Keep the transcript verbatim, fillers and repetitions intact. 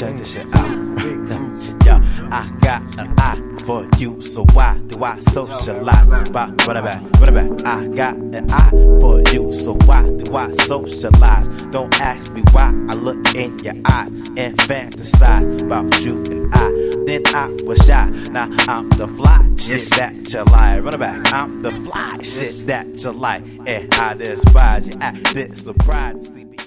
check this shit out. Yo, I got an eye for you, so why do I socialize? By run it back, run it back. I got an eye for you, so why do I socialize? Don't ask me why I look in your eyes and fantasize about you and I. Then I was shy, now I'm the fly shit that you like. Run it back, I'm the fly shit that you like, and I despise you. Acting surprised, sleepy.